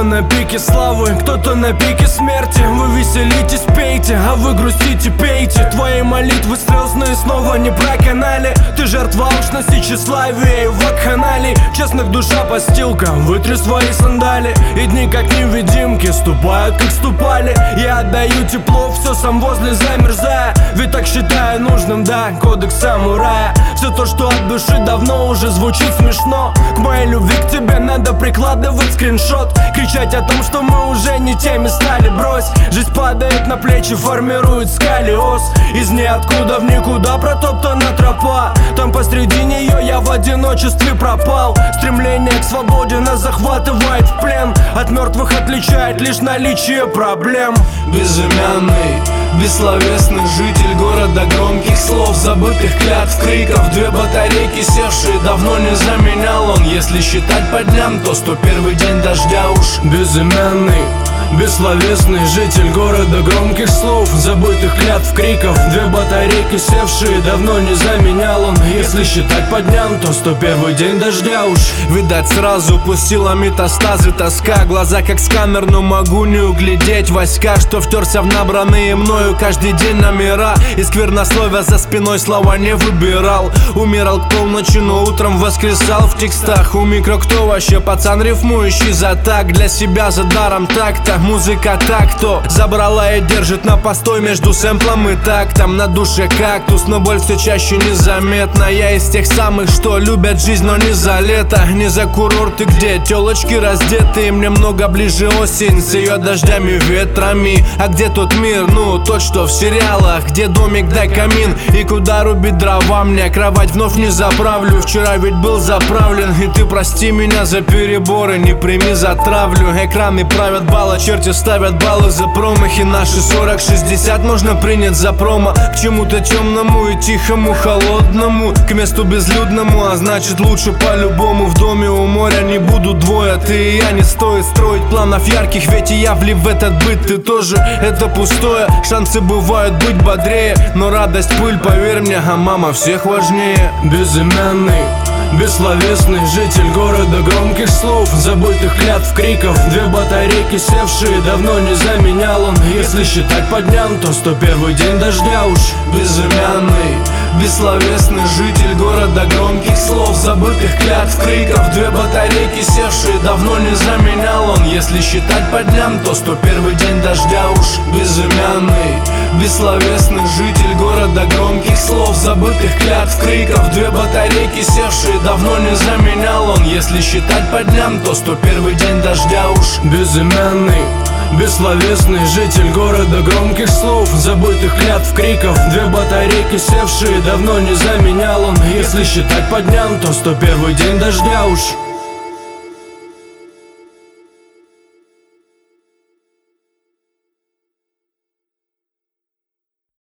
на пике славы, кто-то на пике смерти. Вы веселитесь, пейте, а вы грустите, пейте. Твои молитвы слезные снова не проканали. Ты жертва алчности, тщеславия и вакханалий. Честных душа постилка, вытри свои сандали. И дни как невидимки ступают, как ступали. Я отдаю тепло, все сам возле замерзая. Ведь так считаю нужным, да, кодекс самурая. Все то, что от души давно уже звучит смешно. К моей любви к тебе надо прикладывать скриншот. Кричать о том, что мы уже не теми стали, брось. Жизнь падает на плечи, формирует сколиоз. Из ниоткуда в никуда протоптана тропа. Там посреди нее я в одиночестве пропал. Стремление к свободе нас захватывает в плен. От мертвых отличает лишь наличие проблем. Безымянный, бессловесный житель города громких слов, забытых клятв, криков. Две батарейки севшие, давно не заменял он. Если считать по дням, то 101-й день дождя уж. Безымянный, бессловесный житель города громких слов, забытых клятв, криков. Две батарейки севшие, давно не заменял он. Если считать по дням, то 101-й день дождя уж. Видать, сразу пустила метастазы тоска. Глаза как сканер, но могу не углядеть войска, что втерся в набранные мною каждый день номера. И сквернословия за спиной слова не выбирал. Умирал к полночи, но утром воскресал в текстах. У микро кто вообще пацан, рифмующий за так. Для себя за даром так-то. Музыка так-то забрала и держит на постой между сэмплом и тактом. На душе кактус, но боль все чаще незаметна. Я из тех самых, что любят жизнь, но не за лето. Не за курорты, где телочки раздеты. Мне много ближе осень с ее дождями, ветрами. А где тот мир, ну тот, что в сериалах, где домик да камин и куда рубить дрова. Мне кровать вновь не заправлю, вчера ведь был заправлен. И ты прости меня за переборы, не прими за травлю. Экраны правят баллы, черти ставят баллы за промахи. Наши 40-60 можно принять за промо. К чему-то темному и тихому, холодному, к месту безлюдному, а значит лучше по-любому. В доме у моря не будут двое, ты и я. Не стоит строить планов ярких, ведь и я влип в этот быт. Ты тоже, это пустое, шансы бывают быть бодрее. Но радость пыль, поверь мне, а мама всех важнее. Безымянный, бессловесный житель города громких слов, забытых клятв, криков. Две батарейки севшие, давно не заменял он. Если считать по дням, то 101-й день дождя уж. Безымянный, бессловесный житель города громких слов, забытых клятв, криков. Две батарейки севшие, давно не заменял он. Если считать по дням, то 101-й день дождя уж. Безымянный, бессловесный житель города громких слов, забытых клятв, криков. Две батарейки севшие, давно не заменял он. Если считать по дням, то 101-й день дождя уж. Безымянный, бессловесный житель города громких слов, забытых клятв, криков. Две батарейки севшие, давно не заменял он. Если считать по дням, то 101-й день дождя уж.